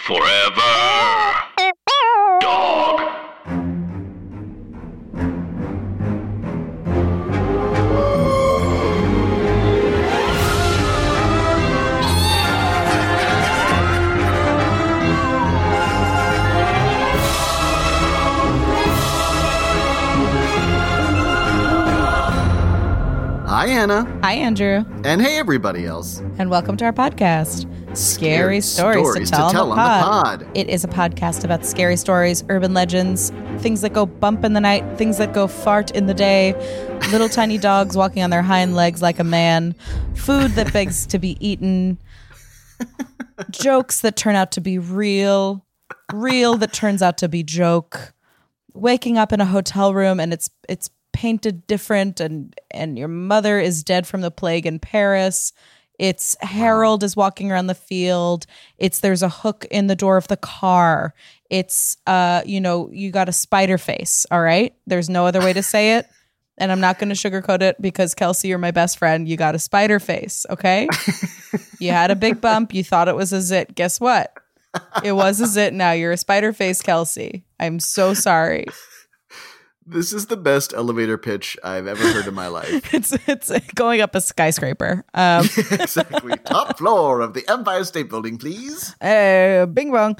Forever. Dog. Hi, Anna. Hi, Andrew. And hey, everybody else. And welcome to our podcast, Scary Stories to Tell on the Pod. It is a podcast about scary stories, urban legends, things that go bump in the night, things that go fart in the day, little tiny dogs walking on their hind legs like a man, food that begs to be eaten, jokes that turn out to be real that turns out to be joke, waking up in a hotel room and it's painted different and your mother is dead from the plague in Paris. It's Harold is walking around the field. It's there's a hook in the door of the car. It's you got a spider face, all right? There's no other way to say it. And I'm not going to sugarcoat it because Kelsey, you're my best friend. You got a spider face, okay? You had a big bump. You thought it was a zit. Guess what? It was a zit now. You're a spider face, Kelsey. I'm so sorry. This is the best elevator pitch I've ever heard in my life. It's going up a skyscraper. Exactly. Top floor of the Empire State Building, please. Bing bong.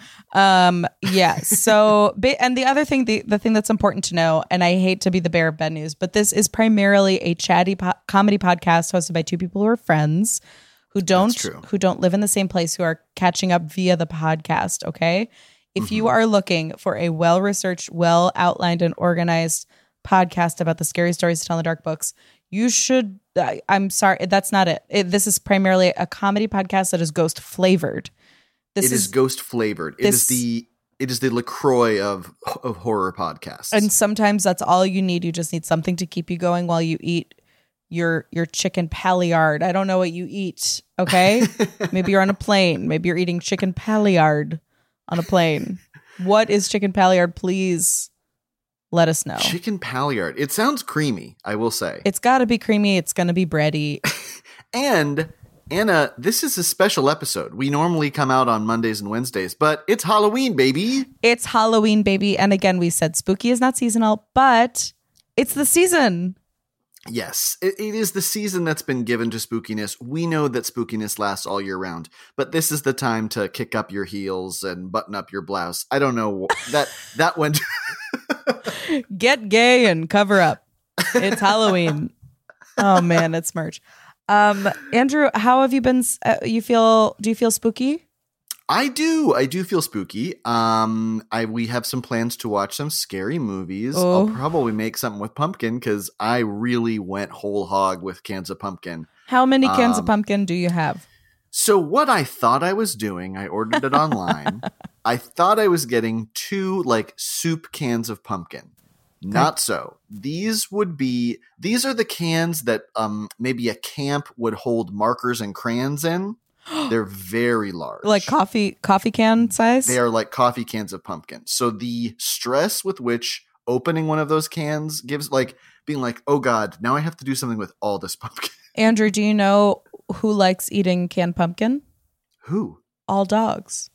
Yeah. So, and the other thing, the thing that's important to know, and I hate to be the bearer of bad news, but this is primarily a chatty comedy podcast hosted by two people who are friends who don't live in the same place, who are catching up via the podcast. Okay. If you are looking for a well-researched, well-outlined, and organized podcast about the scary stories to tell in the dark books, you should. I'm sorry, that's not it. This is primarily a comedy podcast that is ghost flavored. It is ghost flavored. It is the LaCroix of horror podcasts. And sometimes that's all you need. You just need something to keep you going while you eat your chicken Paillard. I don't know what you eat. Okay, maybe you're on a plane. Maybe you're eating chicken Paillard on a plane. What is chicken Paillard? Please let us know. Chicken Paillard. It sounds creamy, I will say. It's got to be creamy. It's going to be bready. And Anna, this is a special episode. We normally come out on Mondays and Wednesdays, but it's Halloween, baby. It's Halloween, baby. And again, we said spooky is not seasonal, but it's the season. Yes, it is the season that's been given to spookiness. We know that spookiness lasts all year round, but this is the time to kick up your heels and button up your blouse. I don't know that went. Get gay and cover up. It's Halloween. Oh man, it's merch. Andrew, how have you been? Do you feel spooky? I do feel spooky. We have some plans to watch some scary movies. Oh. I'll probably make something with pumpkin because I really went whole hog with cans of pumpkin. How many cans of pumpkin do you have? So what I thought I was doing, I ordered it online. I thought I was getting 2 soup cans of pumpkin. Not so. These are the cans that maybe a camp would hold markers and crayons in. They're very large. Like coffee can size? They are like coffee cans of pumpkin. So the stress with which opening one of those cans gives, being like, oh God, now I have to do something with all this pumpkin. Andrew, do you know who likes eating canned pumpkin? Who? All dogs.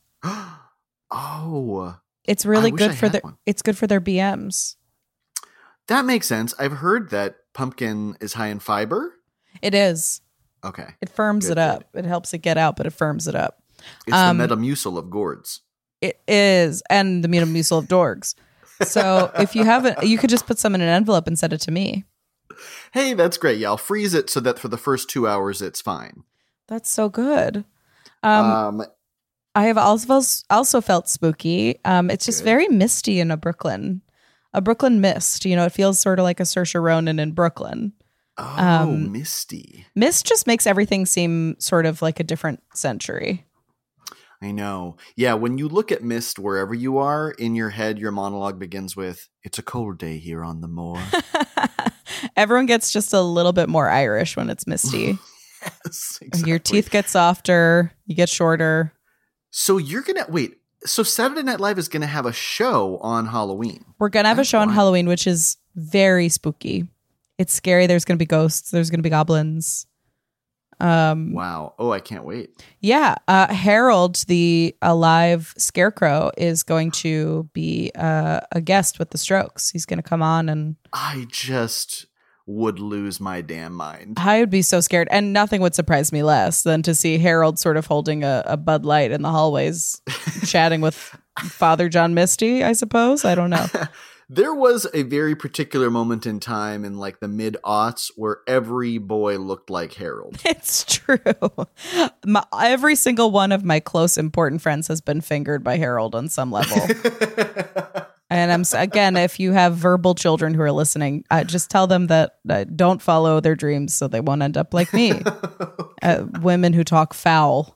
Oh. It's really good for it's good for their BMs. That makes sense. I've heard that pumpkin is high in fiber. It is. Okay. It firms it up. It helps it get out, but it firms it up. It's the Metamucil of gourds. It is. And the Metamucil of dorgs. So if you haven't, you could just put some in an envelope and send it to me. Hey, that's great. Yeah, I'll freeze it so that for the first 2 hours, it's fine. That's so good. I have also felt spooky. It's just very misty in a Brooklyn mist. It feels sort of like a Saoirse Ronan in Brooklyn. Oh, misty. Mist just makes everything seem sort of like a different century. I know. Yeah, when you look at mist wherever you are, in your head, your monologue begins with, "It's a cold day here on the moor." Everyone gets just a little bit more Irish when it's misty. Yes, exactly. Your teeth get softer, you get shorter. So so Saturday Night Live is going to have a show on Halloween. We're going to have a show on Halloween, which is very spooky. It's scary. There's going to be ghosts. There's going to be goblins. Wow. Oh, I can't wait. Yeah. Harold, the alive scarecrow, is going to be a guest with the Strokes. He's going to come on and... I just would lose my damn mind. I would be so scared. And nothing would surprise me less than to see Harold sort of holding a Bud Light in the hallways, chatting with Father John Misty, I suppose. I don't know. There was a very particular moment in time in like the mid-aughts where every boy looked like Harold. It's true. Every single one of my close, important friends has been fingered by Harold on some level. And again, if you have verbal children who are listening, just tell them that don't follow their dreams so they won't end up like me. Women who talk foul.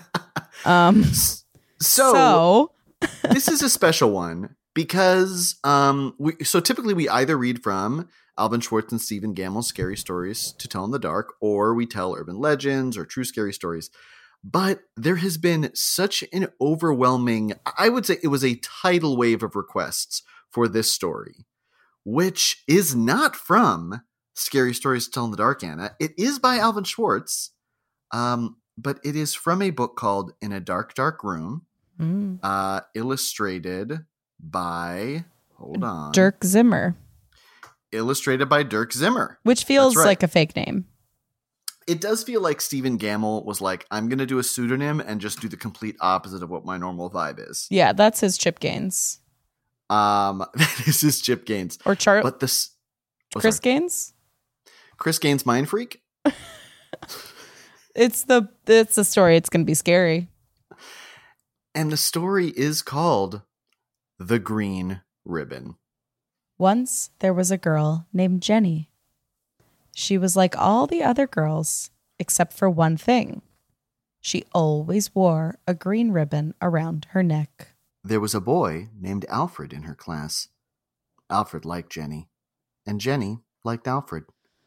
So this is a special one. Because typically we either read from Alvin Schwartz and Stephen Gammell's Scary Stories to Tell in the Dark, or we tell urban legends or true scary stories. But there has been such an overwhelming, I would say it was a tidal wave of requests for this story, which is not from Scary Stories to Tell in the Dark, Anna. It is by Alvin Schwartz, but it is from a book called In a Dark, Dark Room, illustrated by Dirk Zimmer. Illustrated by Dirk Zimmer. Which feels like a fake name. It does feel like Stephen Gammell was like, I'm going to do a pseudonym and just do the complete opposite of what my normal vibe is. Yeah, that's his Chip Gaines. That is his Chip Gaines. Or Chris Gaines? Chris Gaines Mind Freak? It's the story. It's going to be scary. And the story is called The Green Ribbon. Once there was a girl named Jenny. She was like all the other girls, except for one thing. She always wore a green ribbon around her neck. There was a boy named Alfred in her class. Alfred liked Jenny, and Jenny liked Alfred.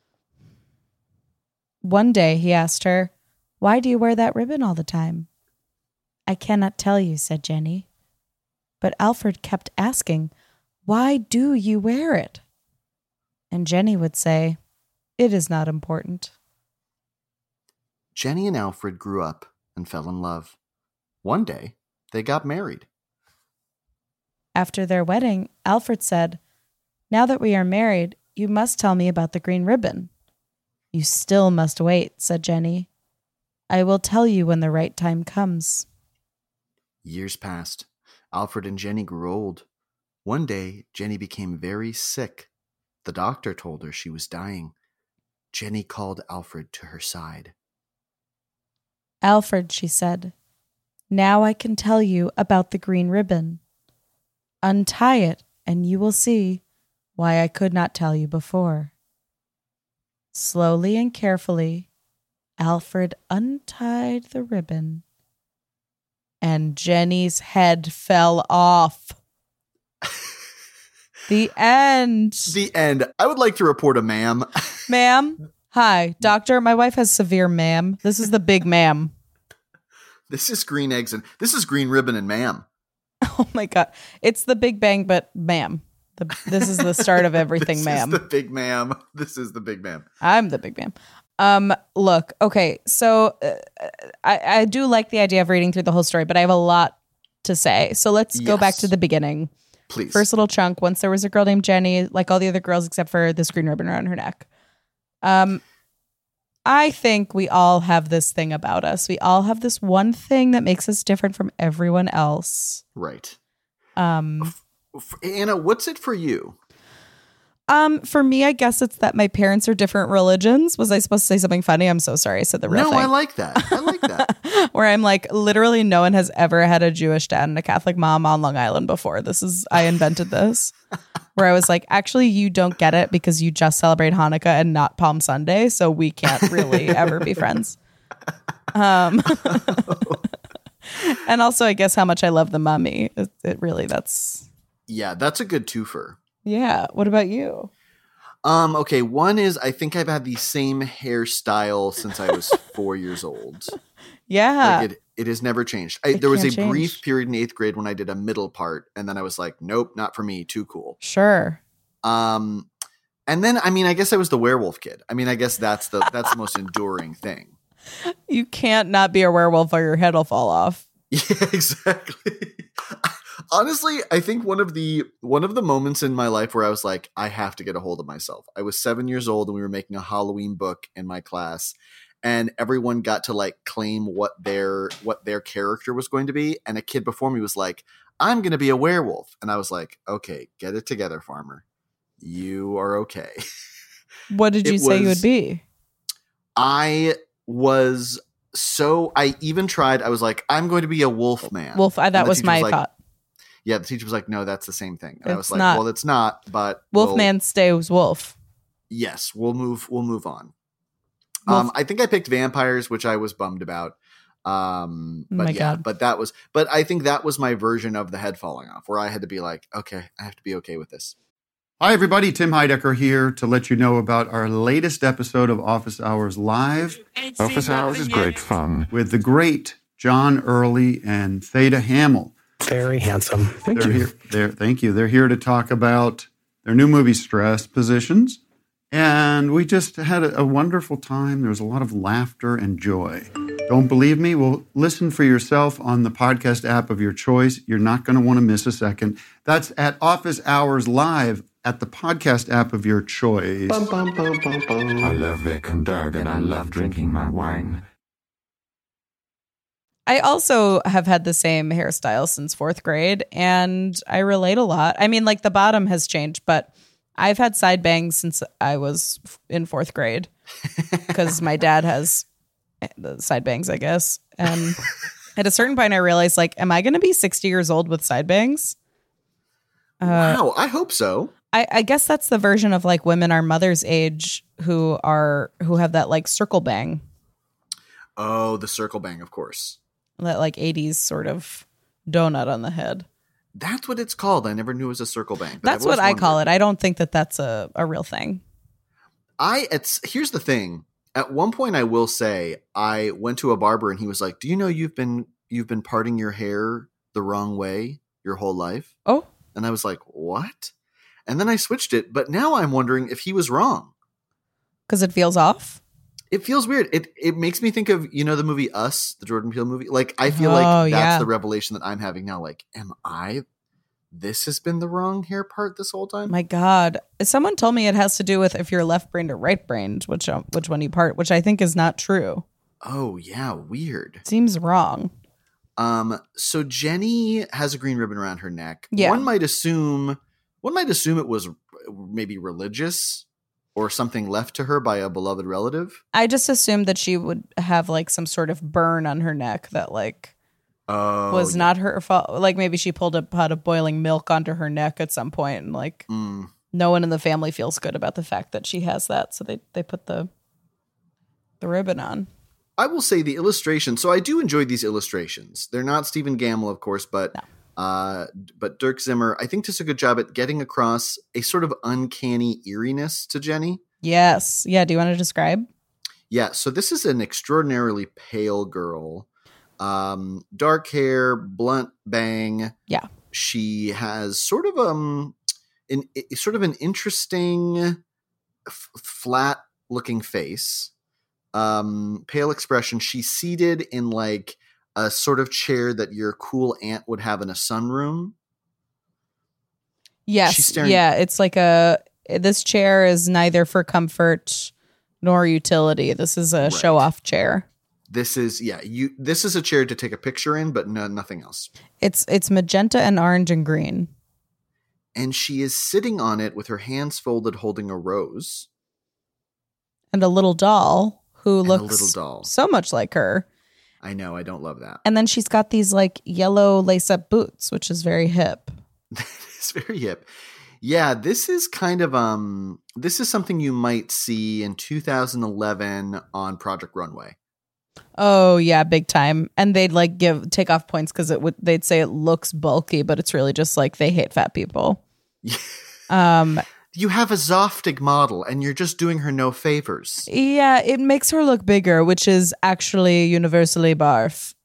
One day he asked her, "Why do you wear that ribbon all the time?" "I cannot tell you," said Jenny. But Alfred kept asking, "Why do you wear it?" And Jenny would say, "It is not important." Jenny and Alfred grew up and fell in love. One day, they got married. After their wedding, Alfred said, "Now that we are married, you must tell me about the green ribbon." "You still must wait," said Jenny. "I will tell you when the right time comes." Years passed. Alfred and Jenny grew old. One day, Jenny became very sick. The doctor told her she was dying. Jenny called Alfred to her side. "Alfred," she said, "now I can tell you about the green ribbon. Untie it, and you will see why I could not tell you before." Slowly and carefully, Alfred untied the ribbon, and Jenny's head fell off. The end. The end. I would like to report a ma'am. Ma'am? Hi, doctor. My wife has severe ma'am. This is the big ma'am. This is green eggs and this is green ribbon and ma'am. Oh my God. It's the Big Bang, but ma'am. This is the start of everything, ma'am. This is the big ma'am. This is the big ma'am. I'm the big ma'am. Look, okay. So I do like the idea of reading through the whole story, but I have a lot to say. So let's go back to the beginning. Please. First little chunk. Once there was a girl named Jenny, like all the other girls except for this green ribbon around her neck. I think we all have this thing about us. We all have this one thing that makes us different from everyone else. Right. Anna, what's it for you? For me, I guess it's that my parents are different religions. Was I supposed to say something funny? I'm so sorry. I said the real thing. No, I like that. I like that. Where I'm like, literally no one has ever had a Jewish dad and a Catholic mom on Long Island before. I invented this. Where I was like, actually, you don't get it because you just celebrate Hanukkah and not Palm Sunday. So we can't really ever be friends. And also, I guess how much I love the mummy. It really, that's... Yeah, that's a good twofer. Yeah. What about you? Okay, one is I think I've had the same hairstyle since I was 4 years old. Yeah. Like it has never changed. There was a brief period in 8th grade when I did a middle part, and then I was like, nope, not for me, too cool. Sure. And then, I mean, I guess I was the werewolf kid. I mean, I guess that's the most enduring thing. You can't not be a werewolf or your head will fall off. Yeah, exactly. Honestly, I think one of the moments in my life where I was like, I have to get a hold of myself. I was 7 years old and we were making a Halloween book in my class, and everyone got to like claim what their character was going to be. And a kid before me was like, I'm going to be a werewolf. And I was like, okay, get it together, farmer. You are okay. What did you say you would be? I even tried. I was like, I'm going to be a wolf man. Wolf. That was my thought. Yeah, the teacher was like, no, that's the same thing. And I was like, well, it's not, but Wolfman stays wolf. Yes, we'll move on. I think I picked vampires, which I was bummed about. God. But I think that was my version of the head falling off, where I had to be like, okay, I have to be okay with this. Hi, everybody. Tim Heidecker here to let you know about our latest episode of Office Hours Live. Office Hours is great fun. With the great John Early and Theda Hamill. Very handsome. Thank you. They're here to talk about their new movie, Stress Positions. And we just had a wonderful time. There was a lot of laughter and joy. Don't believe me? Well, listen for yourself on the podcast app of your choice. You're not going to want to miss a second. That's at Office Hours Live at the podcast app of your choice. Bum, bum, bum, bum, bum. I love Vic and Doug, and I love drinking my wine. I also have had the same hairstyle since 4th grade, and I relate a lot. I mean, like, the bottom has changed, but I've had side bangs since I was in 4th grade because my dad has the side bangs, I guess. And at a certain point, I realized, like, am I going to be 60 years old with side bangs? Wow, I hope so. I guess that's the version of, like, women our mother's age who have that, like, circle bang. Oh, the circle bang, of course. That, like, 80s sort of donut on the head. That's what it's called. I never knew it was a circle bang. That's what I call it. I don't think that that's a real thing. Here's the thing. At one point, I will say, I went to a barber and he was like, "Do you know you've been parting your hair the wrong way your whole life?" Oh. And I was like, "What?" And then I switched it, but now I'm wondering if he was wrong. Because it feels off? It feels weird. It makes me think of, the movie Us, the Jordan Peele movie. Like, I feel like that's the revelation that I'm having now. Like, this has been the wrong hair part this whole time? My God. Someone told me it has to do with if you're left-brained or right-brained, which one you part, which I think is not true. Oh, yeah. Weird. Seems wrong. So Jenny has a green ribbon around her neck. Yeah. One might assume it was maybe religious or something left to her by a beloved relative. I just assumed that she would have, like, some sort of burn on her neck that, like, was not her fault. Like, maybe she pulled a pot of boiling milk onto her neck at some point, and, like, no one in the family feels good about the fact that she has that, so they put the ribbon on. I will say the illustration. So I do enjoy these illustrations. They're not Stephen Gamble, of course, but Dirk Zimmer, I think, does a good job at getting across a sort of uncanny eeriness to Jenny. Yes. Yeah. Do you want to describe? Yeah. So this is an extraordinarily pale girl. Dark hair, blunt bang. Yeah. She has sort of an interesting flat looking face. Pale expression. She's seated in, like, a sort of chair that your cool aunt would have in a sunroom. Yes. Yeah. It's like this chair is neither for comfort nor utility. This is a show off chair. This is a chair to take a picture in, but nothing else. It's magenta and orange and green. And she is sitting on it with her hands folded, holding a rose. And a little doll who looks so much like her. I know. I don't love that. And then she's got these, like, yellow lace-up boots, which is very hip. It's very hip. Yeah, this is kind of this is something you might see in 2011 on Project Runway. Oh yeah, big time. And they'd, like, take off points because they'd say it looks bulky, but it's really just, like, they hate fat people. You have a Zoftig model and you're just doing her no favors. Yeah, it makes her look bigger, which is actually universally barf.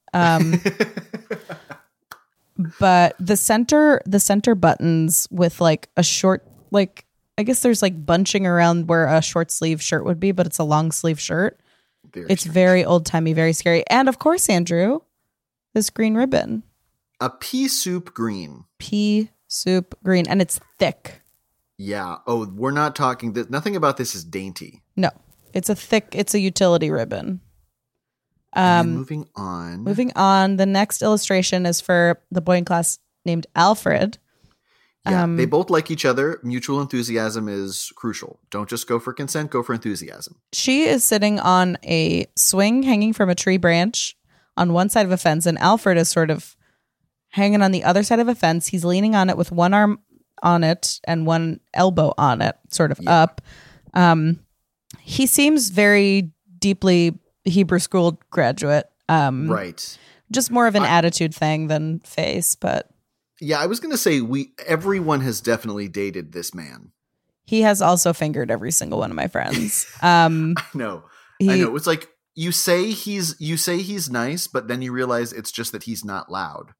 But the center buttons with, like, a short, like, I guess there's, like, bunching around where a short sleeve shirt would be, but it's a long sleeve shirt. It's very old-timey, very scary. And of course, Andrew, this green ribbon. A pea soup green. Pea soup green. And it's thick. Yeah. Oh, we're not talking... Nothing about this is dainty. No. It's a utility ribbon. Moving on. The next illustration is for the boy in class named Alfred. Yeah, they both like each other. Mutual enthusiasm is crucial. Don't just go for consent, go for enthusiasm. She is sitting on a swing hanging from a tree branch on one side of a fence, and Alfred is sort of hanging on the other side of a fence. He's leaning on it with one arm on it and one elbow on it, sort of up. He seems very deeply Hebrew school graduate. Right. Just more of an attitude thing than face, but... Yeah, I was going to say everyone has definitely dated this man. He has also fingered every single one of my friends. I know. It's like you say he's nice, but then you realize it's just that he's not loud.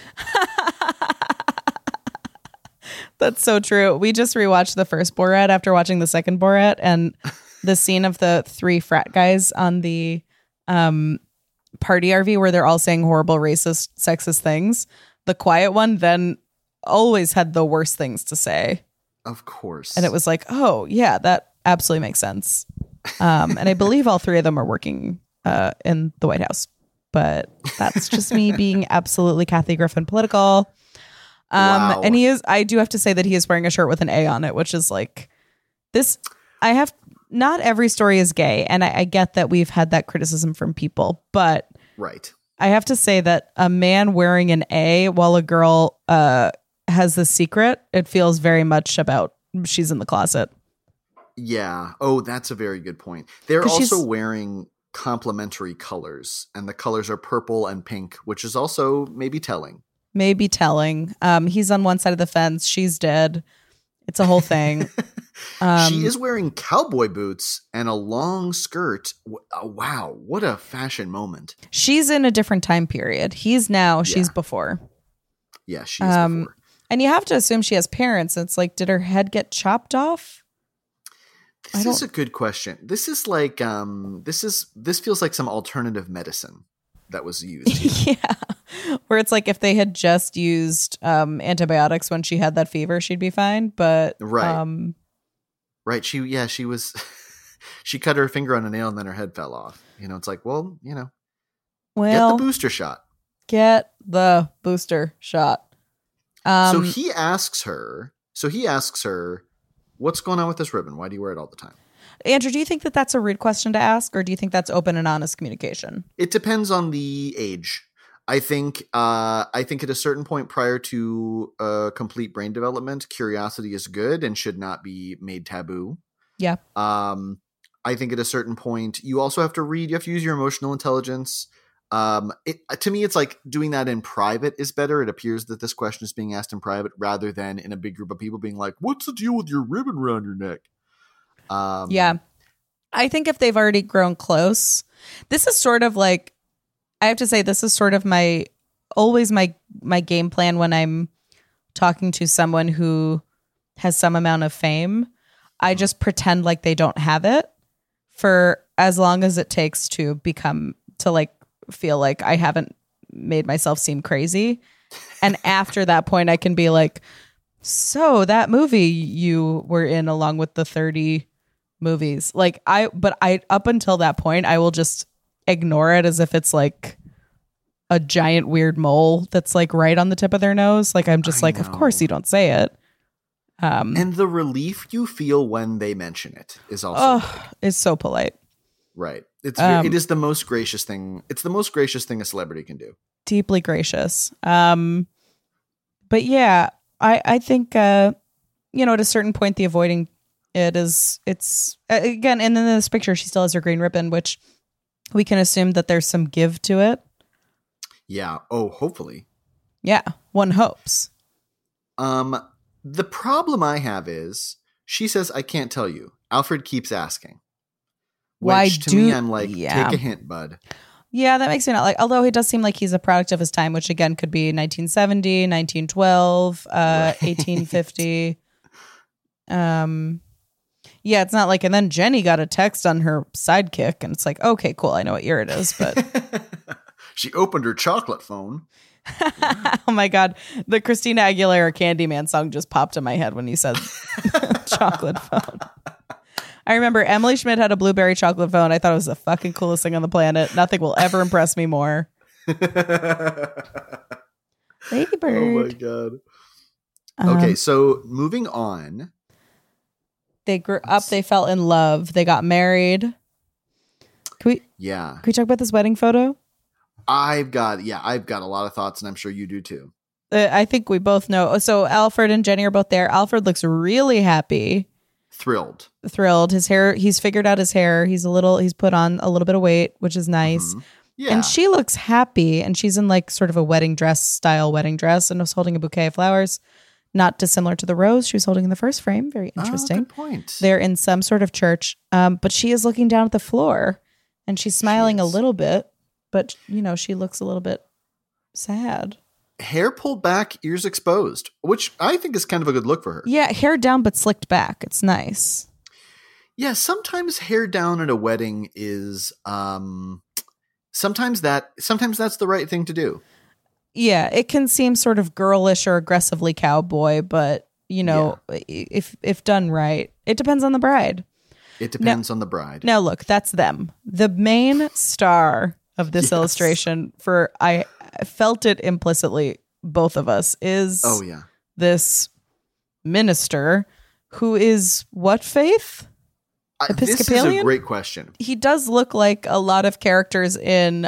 That's so true. We just rewatched the first Borat after watching the second Borat, and the scene of the 3 frat guys on the party RV where they're all saying horrible, racist, sexist things. The quiet one then always had the worst things to say. Of course. And it was like, oh, yeah, that absolutely makes sense. And I believe all 3 of them are working in the White House. But that's just me being absolutely Kathy Griffin political. Wow. And I do have to say that he is wearing a shirt with an A on it, which is like this. Not every story is gay. And I get that we've had that criticism from people, but right. I have to say that a man wearing an A while a girl has the secret, it feels very much about she's in the closet. Yeah. Oh, that's a very good point. They're also wearing complementary colors, and the colors are purple and pink, which is also maybe telling. He's on one side of the fence. She's dead. It's a whole thing. She is wearing cowboy boots and a long skirt. Wow, what a fashion moment. She's in a different time period. She's before. Yeah, she's before. And you have to assume she has parents. It's like, did her head get chopped off? This is a good question. This is like this feels like some alternative medicine that was used. Yeah. Where it's like if they had just used antibiotics when she had that fever, she'd be fine. But right. Right. She was, she cut her finger on a nail and then her head fell off. It's like, get the booster shot. Get the booster shot. So he asks her, what's going on with this ribbon? Why do you wear it all the time? Andrew, do you think that that's a rude question to ask, or do you think that's open and honest communication? It depends on the age. I think at a certain point prior to complete brain development, curiosity is good and should not be made taboo. Yeah. I think at a certain point, you also have to read. You have to use your emotional intelligence. To me, it's like doing that in private is better. It appears that this question is being asked in private rather than in a big group of people being like, "What's the deal with your ribbon around your neck?" Yeah. I think if they've already grown close, this is sort of like, I have to say, this is sort of my game plan when I'm talking to someone who has some amount of fame. I just pretend like they don't have it for as long as it takes to feel like I haven't made myself seem crazy. And after that point, I can be like, so that movie you were in along with the 30 movies, up until that point, I will just ignore it as if it's like a giant weird mole that's like right on the tip of their nose. Like I'm just like, of course you don't say it. And the relief you feel when they mention it is also it's so polite. Right. It is the most gracious thing. It's the most gracious thing a celebrity can do. Deeply gracious. But yeah, I think at a certain point the avoiding it's again, and in this picture she still has her green ribbon, which we can assume that there's some give to it. Yeah. Oh, hopefully. Yeah, one hopes. The problem I have is she says, "I can't tell you." Alfred keeps asking. Me, I'm like, take a hint, bud. Yeah, that makes me not like, although he does seem like he's a product of his time, which again could be 1970, 1912, 1850. Yeah, it's not like, and then Jenny got a text on her sidekick, and it's like, okay, cool, I know what year it is, but she opened her chocolate phone. Oh my God, the Christina Aguilera Candyman song just popped in my head when you said chocolate phone. I remember Emily Schmidt had a blueberry chocolate phone. I thought it was the fucking coolest thing on the planet. Nothing will ever impress me more. Lady Bird. Oh my God. Okay, so moving on. They grew up, they fell in love, they got married. Can we talk about this wedding photo? I've got a lot of thoughts, and I'm sure you do too. I think we both know. So Alfred and Jenny are both there. Alfred looks really happy. Thrilled. His hair, he's figured out his hair. He's put on a little bit of weight, which is nice. Mm-hmm. Yeah. And she looks happy, and she's in like sort of a wedding dress, and was holding a bouquet of flowers. Not dissimilar to the rose she was holding in the first frame. Very interesting. Good point. They're in some sort of church, but she is looking down at the floor, and she's smiling a little bit, but she looks a little bit sad. Hair pulled back, ears exposed, which I think is kind of a good look for her. Yeah, hair down but slicked back. It's nice. Yeah, sometimes hair down at a wedding is sometimes that's the right thing to do. Yeah, it can seem sort of girlish or aggressively cowboy, but if done right, it depends on the bride. It depends on the bride. Now look, that's them. The main star of this illustration, I felt it implicitly, both of us, is this minister who is what faith? Episcopalian? This is a great question. He does look like a lot of characters in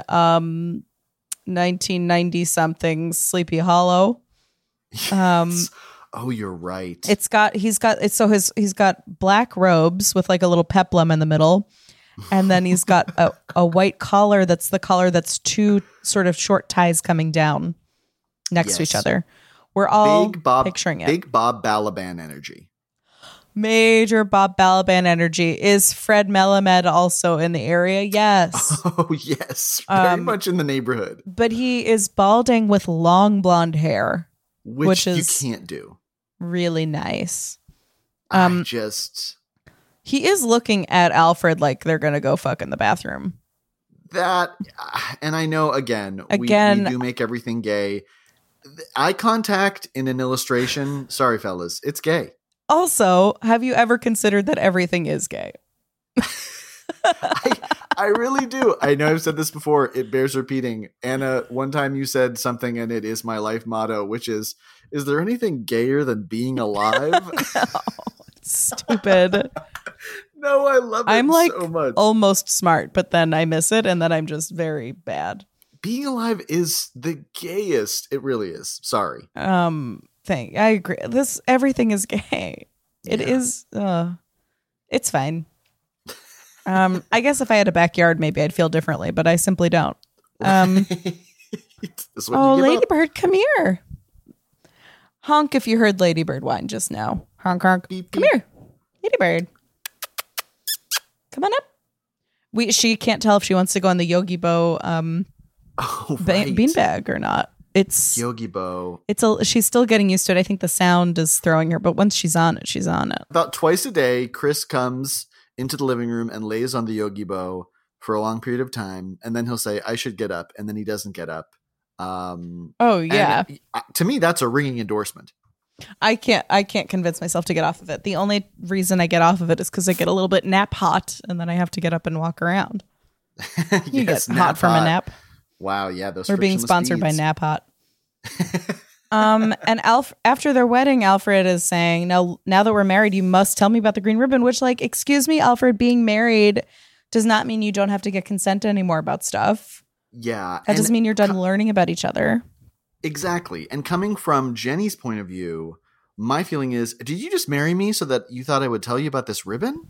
1990 something Sleepy Hollow. Yes. Oh, you're right. He's got black robes with like a little peplum in the middle, and then he's got a white collar that's the collar that's two sort of short ties coming down next to each other. We're all picturing it. Big Bob Balaban energy. Major Bob Balaban energy. Is Fred Melamed also in the area? Yes. Oh, yes. Very much in the neighborhood. But he is balding with long blonde hair. Which you can't do. Really nice. He is looking at Alfred like they're going to go fuck in the bathroom. That, and I know, again, we do make everything gay. Eye contact in an illustration, sorry, fellas, it's gay. Also, have you ever considered that everything is gay? I really do. I know I've said this before. It bears repeating. Anna, one time you said something, and it is my life motto, which is there anything gayer than being alive? No, stupid. No, I love it so much. Almost smart, but then I miss it, and then I'm just very bad. Being alive is the gayest. It really is. Sorry. I agree. Everything is gay. It is. It's fine. I guess if I had a backyard, maybe I'd feel differently, but I simply don't. Ladybird, come here. Honk if you heard Ladybird whine just now. Honk, honk. Beep, come beep. here. Ladybird. Come on up. She can't tell if she wants to go on the Yogi Bo beanbag or not. It's Yogi Bo. She's still getting used to it. I think the sound is throwing her, but once she's on it, she's on it. About twice a day, Chris comes into the living room and lays on the Yogi Bo for a long period of time, and then he'll say, "I should get up," and then he doesn't get up. Oh yeah. To me, that's a ringing endorsement. I can't convince myself to get off of it. The only reason I get off of it is because I get a little bit nap hot, and then I have to get up and walk around. You get hot from a nap. Wow, yeah, those. We're being sponsored by Nap Hot. And after their wedding, Alfred is saying, now that we're married, you must tell me about the green ribbon, which, like, excuse me, Alfred, being married does not mean you don't have to get consent anymore about stuff. Yeah. That doesn't mean you're done learning about each other. Exactly. And coming from Jenny's point of view, my feeling is, did you just marry me so that you thought I would tell you about this ribbon?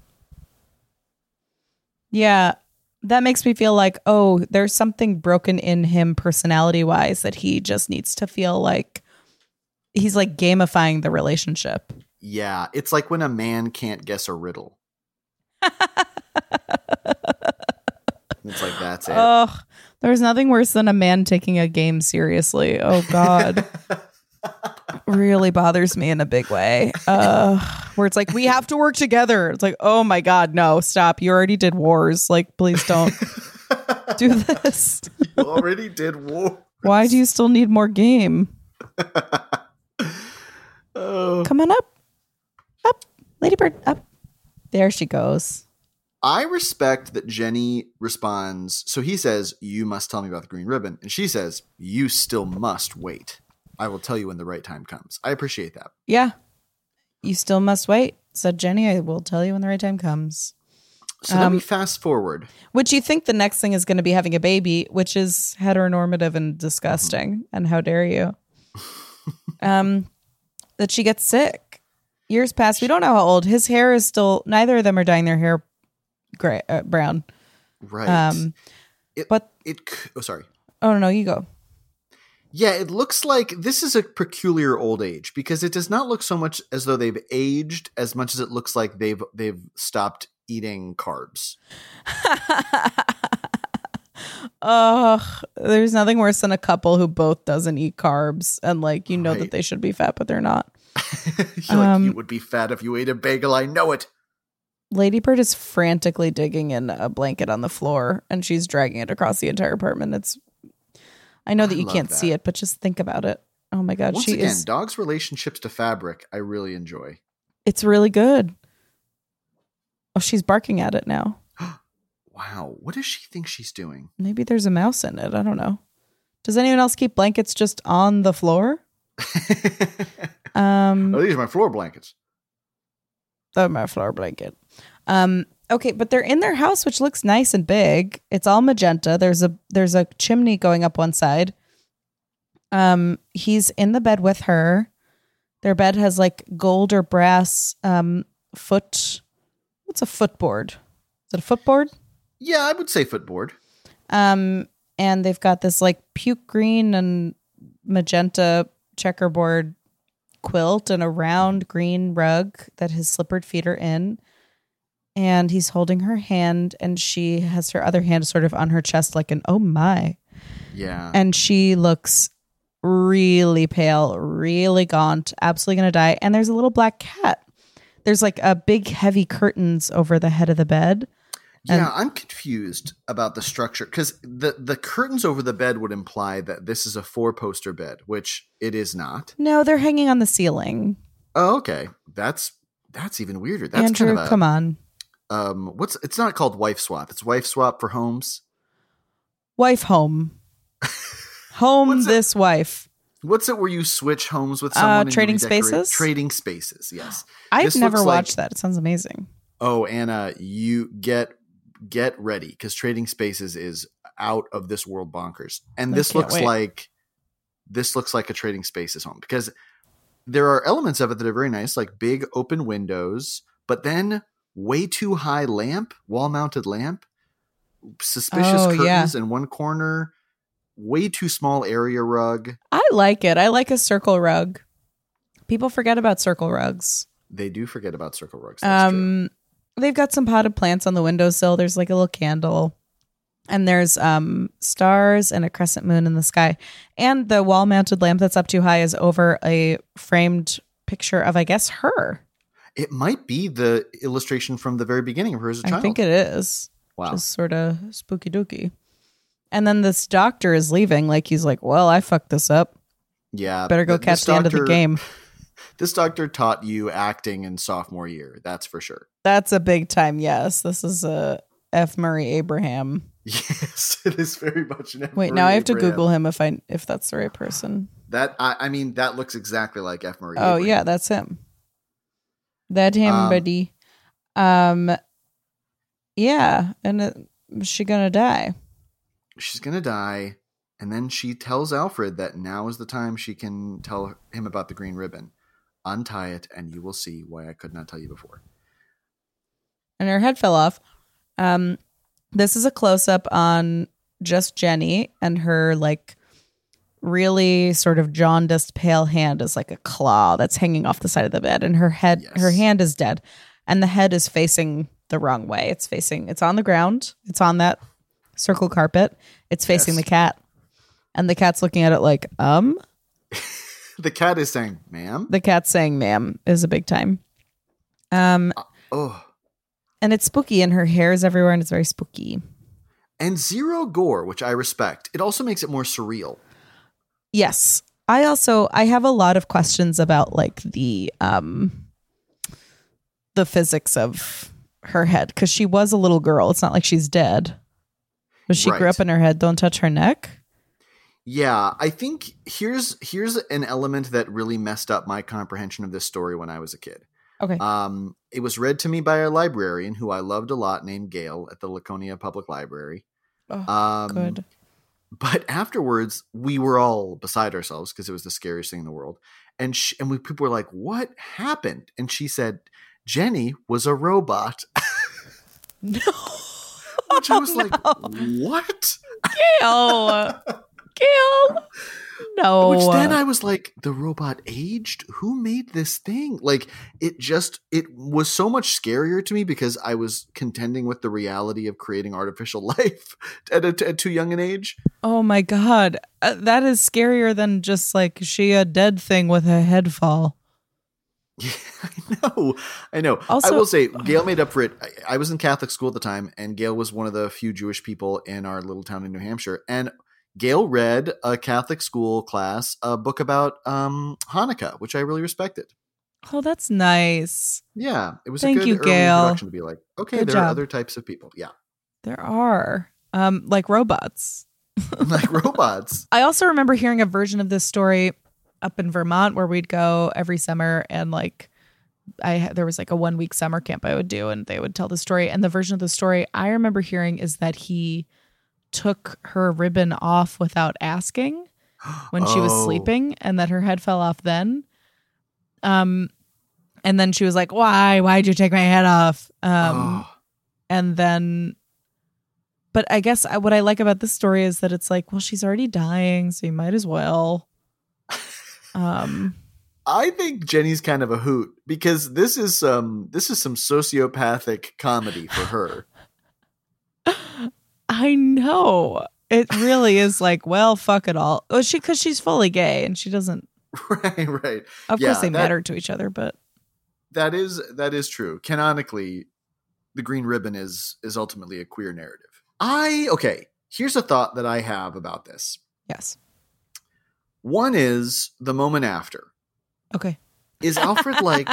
Yeah. That makes me feel like, oh, there's something broken in him personality-wise that he just needs to feel like he's like gamifying the relationship. Yeah, it's like when a man can't guess a riddle. It's like, that's it. Oh, there's nothing worse than a man taking a game seriously. Oh, God. Really bothers me in a big way. where it's like, we have to work together. It's like, oh my God, no, stop. You already did wars. Like, please don't do this. You already did war. Why do you still need more game? Oh. Come on up. Up. Ladybird, up. There she goes. I respect that Jenny responds. So he says, you must tell me about the green ribbon. And she says, you still must wait. I will tell you when the right time comes. I appreciate that. Yeah. You still must wait. Said Jenny, I will tell you when the right time comes. So then we fast forward. Which you think the next thing is going to be having a baby, which is heteronormative and disgusting. And how dare you? That she gets sick. Years pass. We don't know how old. His hair is still, neither of them are dyeing their hair gray, brown. Right. Sorry. Oh, no, you go. Yeah, it looks like this is a peculiar old age because it does not look so much as though they've aged as much as it looks like they've stopped eating carbs. There's nothing worse than a couple who both doesn't eat carbs and like you know that they should be fat but they're not. You're like, you would be fat if you ate a bagel. I know it. Ladybird is frantically digging in a blanket on the floor and she's dragging it across the entire apartment. I know that you can't see it, but just think about it. Oh my God. Once again, dogs' relationships to fabric, I really enjoy. It's really good. Oh, she's barking at it now. Wow. What does she think she's doing? Maybe there's a mouse in it. I don't know. Does anyone else keep blankets just on the floor? These are my floor blankets. Oh, my floor blanket. Okay, but they're in their house, which looks nice and big. It's all magenta. There's a chimney going up one side. He's in the bed with her. Their bed has like gold or brass foot. What's a footboard? Is it a footboard? Yeah, I would say footboard. And they've got this like puke green and magenta checkerboard quilt and a round green rug that his slippered feet are in. And he's holding her hand and she has her other hand sort of on her chest like an oh my. Yeah. And she looks really pale, really gaunt, absolutely going to die. And there's a little black cat. There's like a big heavy curtains over the head of the bed. Yeah, I'm confused about the structure because the curtains over the bed would imply that this is a 4-poster bed, which it is not. No, they're hanging on the ceiling. Oh, okay. That's even weirder. That's Andrew, kind of come on. It's not called wife swap. It's wife swap for homes. Wife home. Home this wife. What's it where you switch homes with someone? Trading Spaces? Trading Spaces, yes. I've never watched that. It sounds amazing. Oh, Anna, you get ready because Trading Spaces is out of this world bonkers. And this looks like a Trading Spaces home because there are elements of it that are very nice, like big open windows, but then way too high lamp, wall-mounted lamp, suspicious curtains in one corner, way too small area rug. I like it. I like a circle rug. People forget about circle rugs. They do forget about circle rugs. That's true. They've got some potted plants on the windowsill. There's like a little candle. And there's stars and a crescent moon in the sky. And the wall-mounted lamp that's up too high is over a framed picture of, I guess, her. It might be the illustration from the very beginning of her as a child. I think it is. Wow. Just sort of spooky dooky. And then this doctor is leaving. Like, he's like, well, I fucked this up. Yeah. Better go catch the end of the game. This doctor taught you acting in sophomore year. That's for sure. That's a big time yes. This is a F. Murray Abraham. Yes, it is very much an F. Wait, now I have to Google him if that's the right person. That that looks exactly like F. Murray Abraham. Oh, yeah, that's him. That him, buddy. Yeah, and is she gonna die? She's gonna die, and then she tells Alfred that now is the time she can tell him about the green ribbon. Untie it, and you will see why I could not tell you before. And her head fell off. This is a close-up on just Jenny, and her like really sort of jaundiced pale hand is like a claw that's hanging off the side of the bed, and her hand is dead, and the head is facing the wrong way. It's on the ground. It's on that circle carpet. It's facing the cat, and the cat's looking at it like, The cat is saying, ma'am. The cat's saying, ma'am, is a big time. Oh. And it's spooky, and her hair is everywhere, and it's very spooky. And zero gore, which I respect. It also makes it more surreal. Yes. I have a lot of questions about like the physics of her head, because she was a little girl. It's not like she's dead. But she grew up in her head. Don't touch her neck. Yeah, I think here's an element that really messed up my comprehension of this story when I was a kid. Okay. It was read to me by a librarian who I loved a lot named Gail at the Laconia Public Library. Oh, good. But afterwards, we were all beside ourselves because it was the scariest thing in the world. And people were like, "What happened?" And she said, "Jenny was a robot." No. Which I was like, "What?" Gail. No. Which then I was like, the robot aged? Who made this thing? Like, it was so much scarier to me because I was contending with the reality of creating artificial life at too young an age. Oh my God. That is scarier than just like she a dead thing with a head fall. Yeah, I know. Also, I will say, Gail made up for it. I was in Catholic school at the time, and Gail was one of the few Jewish people in our little town in New Hampshire. And Gail read a Catholic school class a book about Hanukkah, which I really respected. Oh, that's nice. Yeah, it was Thank a good you, early Gail. introduction to be like, okay, Good there job. are other types of people. Yeah, there are like robots. Like robots. I also remember hearing a version of this story up in Vermont where we'd go every summer, and like there was like a 1 week summer camp I would do, and they would tell the story. And the version of the story I remember hearing is that he took her ribbon off without asking when she was sleeping, and that her head fell off then. And then she was like, why'd you take my head off? And then, but I guess what I like about this story is that it's like, well, she's already dying, so you might as well. I think Jenny's kind of a hoot because this is some sociopathic comedy for her. I know. It really is like, well, fuck it all. Oh, because she's fully gay and she doesn't. Right. Of course they matter to each other, but that is true. Canonically, the green ribbon is ultimately a queer narrative. Here's a thought that I have about this. Yes. One is the moment after. Okay. Is Alfred like,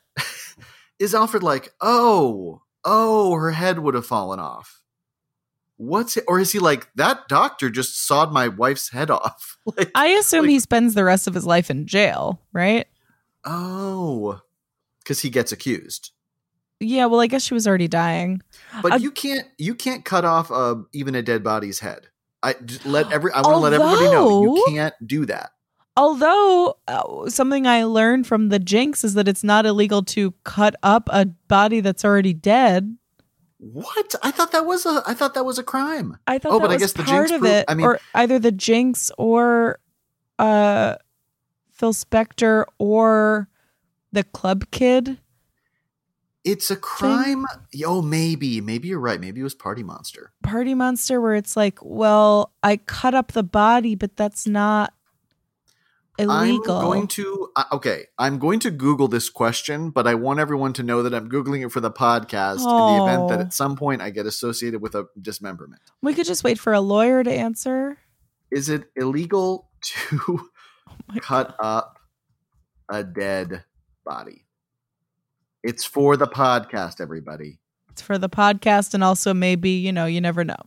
oh, her head would have fallen off? Or is he like, that doctor just sawed my wife's head off? Like, I assume he spends the rest of his life in jail, right? Oh, because he gets accused. Yeah, well, I guess she was already dying. But you can't cut off even a dead body's head. I want to let everybody know you can't do that. Although something I learned from the Jinx is that it's not illegal to cut up a body that's already dead. What? I thought that was a crime. I thought that was I guess part the Jinx of it, or either the Jinx or Phil Spector or the Club Kid. It's a crime. Maybe you're right. Maybe it was Party Monster. Party Monster, where it's like, well, I cut up the body, but that's not illegal. I'm going to Google this question, but I want everyone to know that I'm Googling it for the podcast in the event that at some point I get associated with a dismemberment. We could just wait for a lawyer to answer. Is it illegal to cut up a dead body? It's for the podcast, everybody. It's for the podcast, and also maybe, you never know.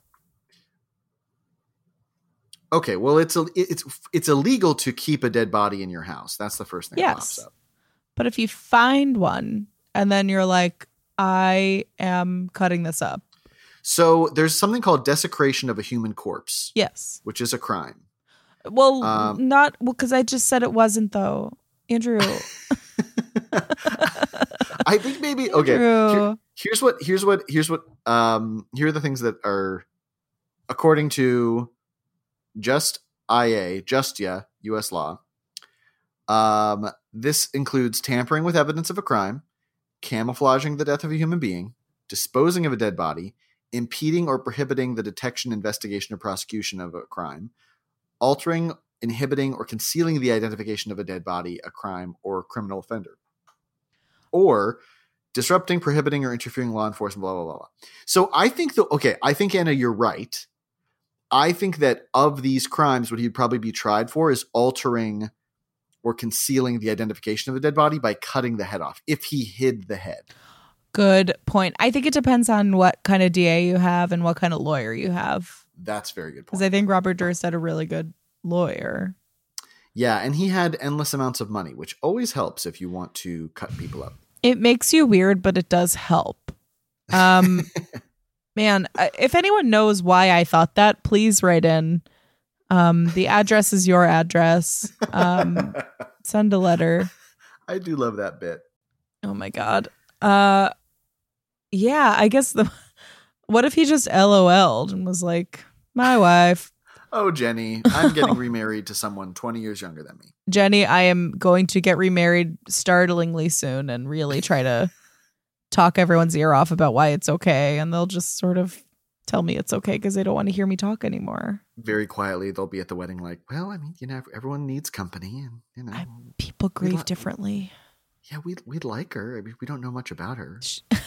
Okay, well, it's illegal to keep a dead body in your house. That's the first thing that pops up. But if you find one, and then you're like, I am cutting this up. So there's something called desecration of a human corpse. Yes. Which is a crime. Well, because I just said it wasn't, though. Andrew. I think maybe Here are the things that are, according to Justia, U.S. law. This includes tampering with evidence of a crime, camouflaging the death of a human being, disposing of a dead body, impeding or prohibiting the detection, investigation, or prosecution of a crime, altering, inhibiting, or concealing the identification of a dead body, a crime, or criminal offender, or disrupting, prohibiting, or interfering law enforcement, blah, blah, blah, blah. So I think I think, Anna, you're right. I think that of these crimes, what he'd probably be tried for is altering or concealing the identification of the dead body by cutting the head off, if he hid the head. Good point. I think it depends on what kind of DA you have and what kind of lawyer you have. That's a very good point. Because I think Robert Durst had a really good lawyer. Yeah, and he had endless amounts of money, which always helps if you want to cut people up. It makes you weird, but it does help. Man, if anyone knows why I thought that, please write in. The address is your address. Send a letter. I do love that bit. Oh my God. Yeah, I guess what if he just LOL'd and was like, my wife. Oh, Jenny, I'm getting remarried to someone 20 years younger than me. Jenny, I am going to get remarried startlingly soon and really try to talk everyone's ear off about why it's okay. And they'll just sort of tell me it's okay because they don't want to hear me talk anymore. Very quietly, they'll be at the wedding like, well, I mean, you know, everyone needs company. And, people grieve differently. Yeah, we'd like her. I mean, we don't know much about her.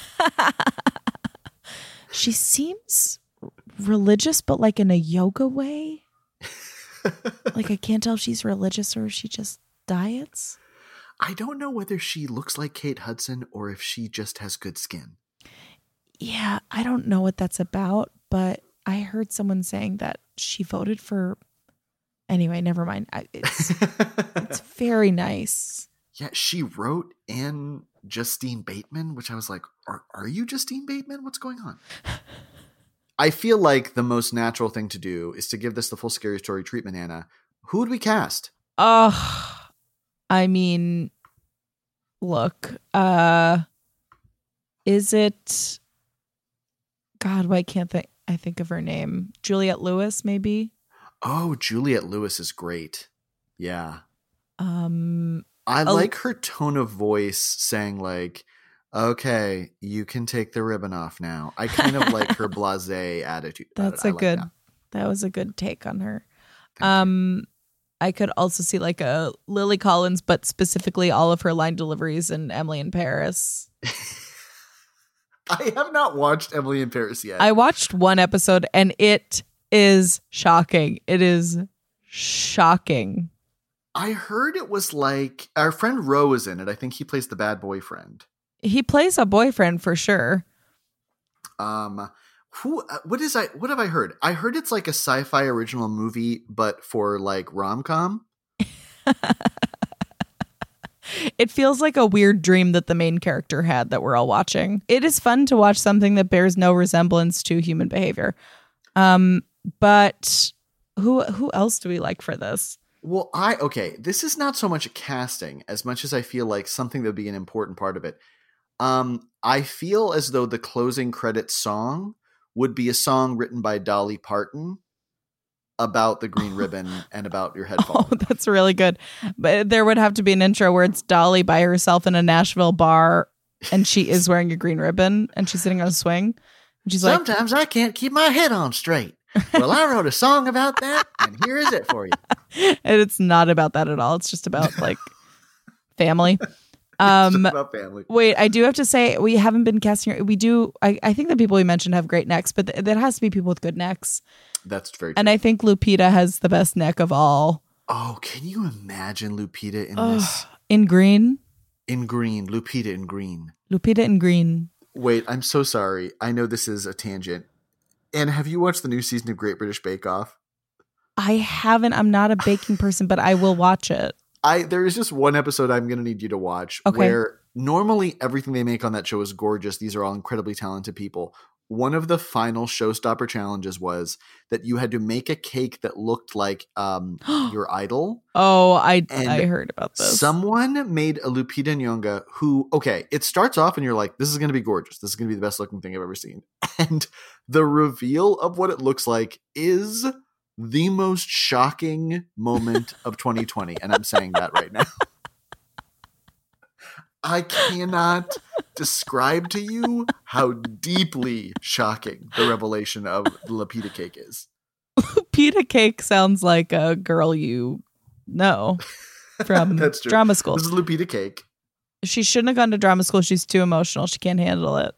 She seems religious, but like in a yoga way. Like I can't tell if she's religious or if she just diets. I don't know whether she looks like Kate Hudson or if she just has good skin. Yeah, I don't know what that's about, but I heard someone saying that she voted for. Anyway, never mind. It's very nice. Yeah, she wrote in Justine Bateman, which I was like, are you Justine Bateman? What's going on? I feel like the most natural thing to do is to give this the full Scary Story treatment, Anna. Who would we cast? I mean, look, is it, God, why can't I think of her name? Juliette Lewis, maybe? Oh, Juliette Lewis is great. Yeah. I like her tone of voice saying like, okay, you can take the ribbon off now. I kind of like her blasé attitude. That was a good take on her. I could also see like a Lily Collins, but specifically all of her line deliveries in Emily in Paris. I have not watched Emily in Paris yet. I watched one episode and it is shocking. It is shocking. I heard it was like our friend Ro is in it. I think he plays the bad boyfriend. He plays a boyfriend for sure. What have I heard? I heard it's like a sci-fi original movie, but for like rom-com. It feels like a weird dream that the main character had that we're all watching. It is fun to watch something that bears no resemblance to human behavior. But who else do we like for this? Well, this is not so much a casting as much as I feel like something that would be an important part of it. I feel as though the closing credits song would be a song written by Dolly Parton about the green ribbon and about your headphones. Oh, that's really good. But there would have to be an intro where it's Dolly by herself in a Nashville bar and she is wearing a green ribbon and she's sitting on a swing. And she's Sometimes I can't keep my head on straight. Well, I wrote a song about that, and here is it for you. And it's not about that at all. It's just about like family. About family. Wait, I do have to say we haven't been casting. We do. I think the people we mentioned have great necks, but that has to be people with good necks. That's very true. And I think Lupita has the best neck of all. Oh, can you imagine Lupita in this? In green? In green. Lupita in green. Lupita in green. Wait, I'm so sorry. I know this is a tangent. And have you watched the new season of Great British Bake Off? I haven't. I'm not a baking person, but I will watch it. There is just one episode I'm going to need you to watch where normally everything they make on that show is gorgeous. These are all incredibly talented people. One of the final showstopper challenges was that you had to make a cake that looked like your idol. Oh, I heard about this. Someone made a Lupita Nyong'o who, it starts off and you're like, this is going to be gorgeous. This is going to be the best looking thing I've ever seen. And the reveal of what it looks like is the most shocking moment of 2020. And I'm saying that right now. I cannot describe to you how deeply shocking the revelation of the Lupita cake is. Lupita cake sounds like a girl you know from drama school. This is Lupita cake. She shouldn't have gone to drama school. She's too emotional. She can't handle it.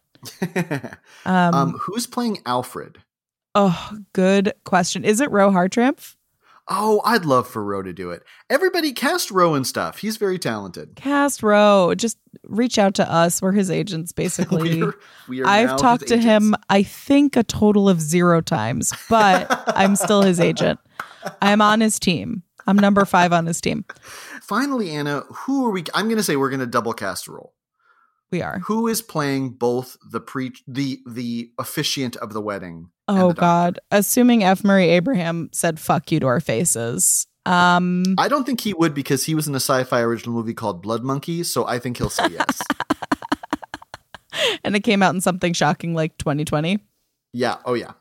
Who's playing Alfred? Oh, good question. Is it Ro Hartranft? Oh, I'd love for Ro to do it. Everybody cast Ro and stuff. He's very talented. Cast Ro. Just reach out to us. We're his agents, basically. we are I've talked to him, I think, a total of 0 times, but I'm still his agent. I'm on his team. I'm number 5 on his team. Finally, Anna, who are we? I'm going to say we're going to double cast a role. We are. Who is playing both the officiant of the wedding? Oh God! Assuming F. Murray Abraham said "fuck you" to our faces. I don't think he would, because he was in a sci-fi original movie called Blood Monkey. So I think he'll say yes. And it came out in something shocking like 2020. Yeah. Oh yeah.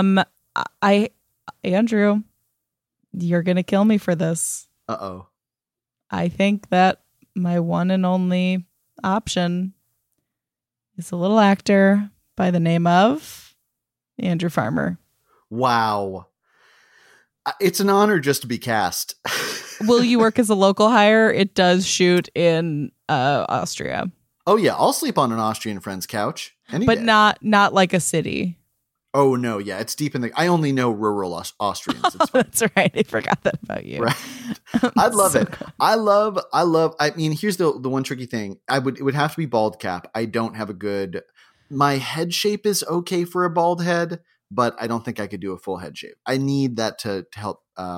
Andrew, you're gonna kill me for this. Uh-oh. I think that my one and only option is a little actor by the name of Andrew Farmer. Wow. It's an honor just to be cast. Will you work as a local hire? It does shoot in Austria. Oh yeah, I'll sleep on an Austrian friend's couch. But not like a city. Oh no, yeah, it's deep in the. I only know rural Austrians. It's That's right. I forgot that about you. Right. I'd love it. Cool. I love. I mean, here's the one tricky thing. It would have to be bald cap. I don't have a good. My head shape is okay for a bald head, but I don't think I could do a full head shape. I need that to help.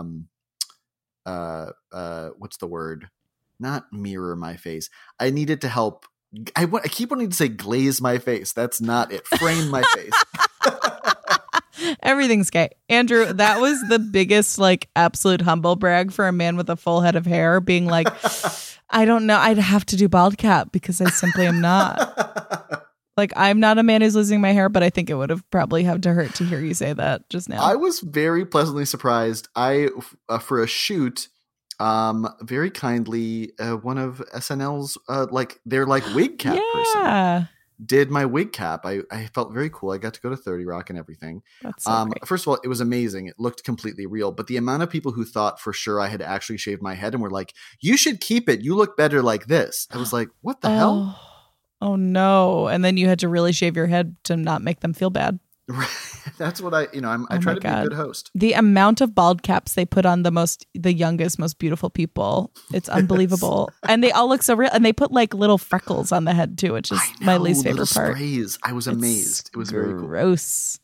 What's the word? Not mirror my face. I need it to help. I keep wanting to say glaze my face. That's not it. Frame my face. Everything's gay. Andrew, that was the biggest, like, absolute humble brag for a man with a full head of hair, being like, I don't know. I'd have to do bald cap because I simply am not. Like, I'm not a man who's losing my hair, but I think it would have probably have to hurt to hear you say that just now. I was very pleasantly surprised. For a shoot, very kindly, one of SNL's, their wig cap person did my wig cap. I felt very cool. I got to go to 30 Rock and everything. That's so great. First of all, it was amazing. It looked completely real, but the amount of people who thought for sure I had actually shaved my head and were like, you should keep it. You look better like this. I was like, what the hell? Oh no. And then you had to really shave your head to not make them feel bad. That's what I try to be a good host. The amount of bald caps they put on the youngest, most beautiful people. It's unbelievable. And they all look so real. And they put like little freckles on the head too, which is my least favorite part. Sprays. I was amazed. It was very cool. Gross.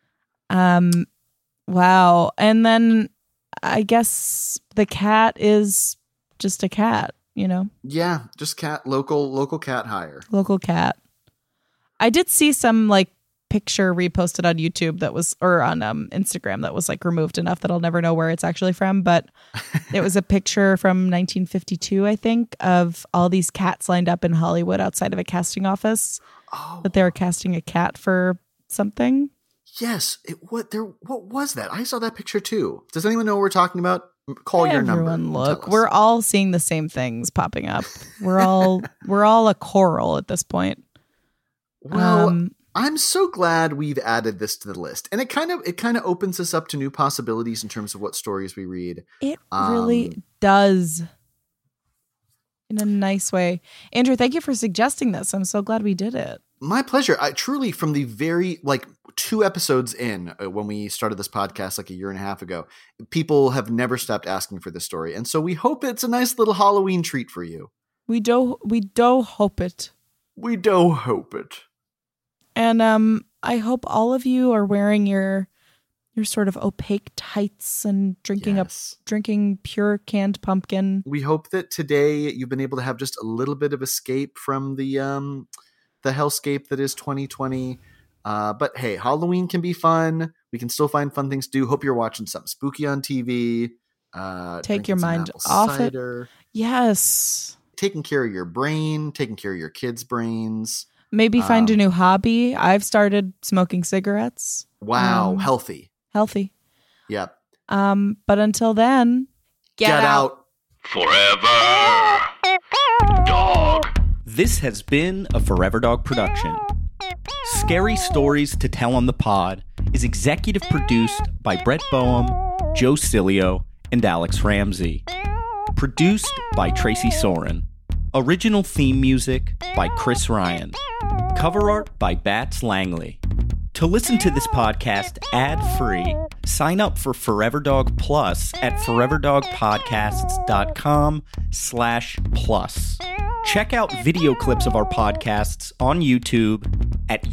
Wow. And then I guess the cat is just a cat, you know? Yeah, just cat, local cat hire. Local cat. I did see some picture reposted on YouTube that was, or on Instagram that was removed enough that I'll never know where it's actually from, but it was a picture from 1952, I think, of all these cats lined up in Hollywood outside of a casting office. That they were casting a cat for something. Yes. What was that? I saw that picture too. Does anyone know what we're talking about? Call your number. Everyone look. We're all seeing the same things popping up. We're all a coral at this point. Well, I'm so glad we've added this to the list, and it kind of opens us up to new possibilities in terms of what stories we read. It really does, in a nice way. Andrew, thank you for suggesting this. I'm so glad we did it. My pleasure. I truly, from the very 2 episodes in, when we started this podcast a year and a half ago, people have never stopped asking for this story, and so we hope it's a nice little Halloween treat for you. We do hope it. We do hope it. And I hope all of you are wearing your sort of opaque tights and drinking pure canned pumpkin. We hope that today you've been able to have just a little bit of escape from the hellscape that is 2020. But hey, Halloween can be fun. We can still find fun things to do. Hope you're watching something spooky on TV. Take your mind off cider. Yes. Taking care of your brain, taking care of your kids' brains. Maybe find a new hobby. I've started smoking cigarettes. Wow. Healthy. Yep. But until then, get out. Forever Dog. This has been a Forever Dog production. Scary Stories to Tell on the Pod is executive produced by Brett Boehm, Joe Cilio, and Alex Ramsey. Produced by Tracy Soren. Original theme music by Chris Ryan. Cover art by Bats Langley. To listen to this podcast ad-free, sign up for Forever Dog Plus at foreverdogpodcasts.com/plus. Check out video clips of our podcasts on YouTube at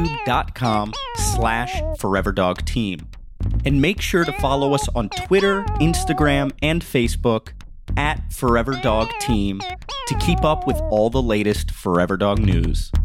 youtube.com/foreverdogteam. And make sure to follow us on Twitter, Instagram, and Facebook at Forever Dog Team to keep up with all the latest Forever Dog news.